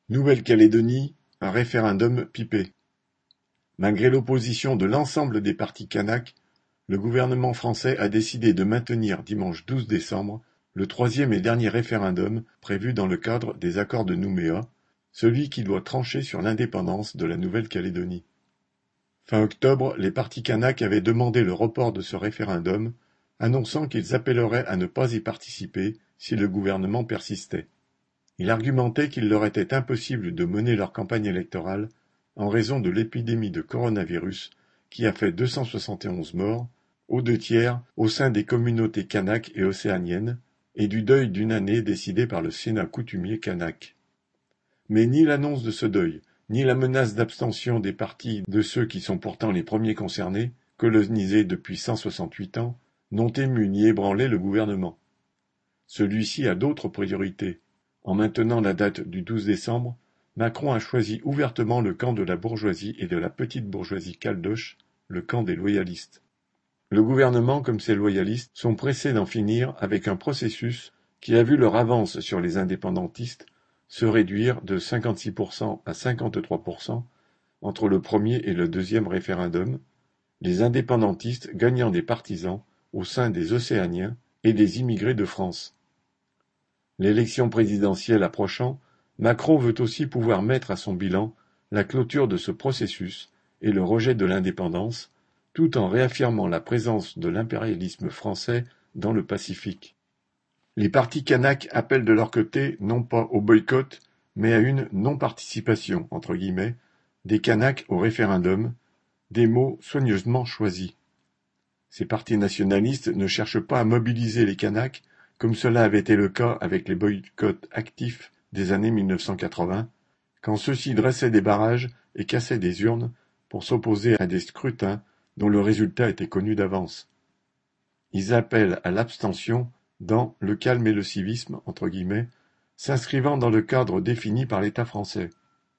Nouvelle-Calédonie, un référendum pipé. Malgré l'opposition de l'ensemble des partis kanaks, le gouvernement français a décidé de maintenir dimanche 12 décembre le troisième et dernier référendum prévu dans le cadre des accords de Nouméa, celui qui doit trancher sur l'indépendance de la Nouvelle-Calédonie. Fin octobre, les partis kanaks avaient demandé le report de ce référendum, annonçant qu'ils appelleraient à ne pas y participer si le gouvernement persistait. Il argumentait qu'il leur était impossible de mener leur campagne électorale en raison de l'épidémie de coronavirus qui a fait 271 morts, aux 2/3 au sein des communautés kanaks et océaniennes, et du deuil d'une année décidé par le Sénat coutumier kanak. Mais ni l'annonce de ce deuil, ni la menace d'abstention des partis de ceux qui sont pourtant les premiers concernés, colonisés depuis 168 ans, n'ont ému ni ébranlé le gouvernement. Celui-ci a d'autres priorités. En maintenant la date du 12 décembre, Macron a choisi ouvertement le camp de la bourgeoisie et de la petite bourgeoisie caldoche, le camp des loyalistes. Le gouvernement comme ses loyalistes sont pressés d'en finir avec un processus qui a vu leur avance sur les indépendantistes se réduire de 56% à 53% entre le premier et le deuxième référendum, les indépendantistes gagnant des partisans au sein des Océaniens et des immigrés de France. L'élection présidentielle approchant, Macron veut aussi pouvoir mettre à son bilan la clôture de ce processus et le rejet de l'indépendance, tout en réaffirmant la présence de l'impérialisme français dans le Pacifique. Les partis kanaks appellent de leur côté non pas au boycott, mais à une non-participation, entre guillemets, des Kanaks au référendum, des mots soigneusement choisis. Ces partis nationalistes ne cherchent pas à mobiliser les Kanaks, comme cela avait été le cas avec les boycotts actifs des années 1980, quand ceux-ci dressaient des barrages et cassaient des urnes pour s'opposer à des scrutins dont le résultat était connu d'avance. Ils appellent à l'abstention dans « le calme et le civisme », entre guillemets, s'inscrivant dans le cadre défini par l'État français.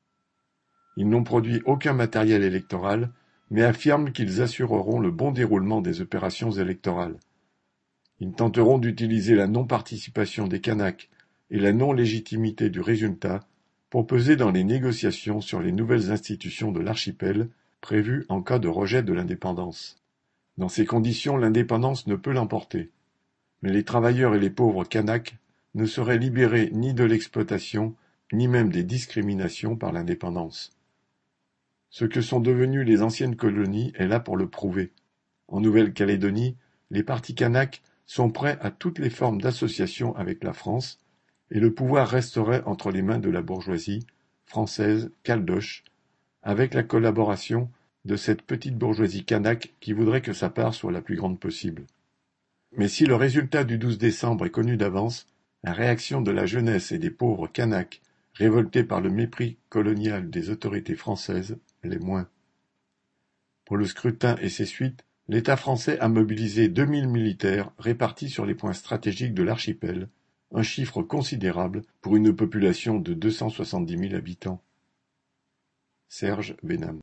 Ils n'ont produit aucun matériel électoral, mais affirment qu'ils assureront le bon déroulement des opérations électorales. Ils tenteront d'utiliser la non-participation des Kanaks et la non-légitimité du résultat pour peser dans les négociations sur les nouvelles institutions de l'archipel prévues en cas de rejet de l'indépendance. Dans ces conditions, l'indépendance ne peut l'emporter. Mais les travailleurs et les pauvres Kanaks ne seraient libérés ni de l'exploitation, ni même des discriminations par l'indépendance. Ce que sont devenues les anciennes colonies est là pour le prouver. En Nouvelle-Calédonie, les partis kanaks sont prêts à toutes les formes d'association avec la France, et le pouvoir resterait entre les mains de la bourgeoisie française caldoche, avec la collaboration de cette petite bourgeoisie kanak qui voudrait que sa part soit la plus grande possible. Mais si le résultat du 12 décembre est connu d'avance, la réaction de la jeunesse et des pauvres kanaks, révoltés par le mépris colonial des autorités françaises, l'est moins. Pour le scrutin et ses suites, l'État français a mobilisé 2000 militaires répartis sur les points stratégiques de l'archipel, un chiffre considérable pour une population de 270 000 habitants. Serge Benham.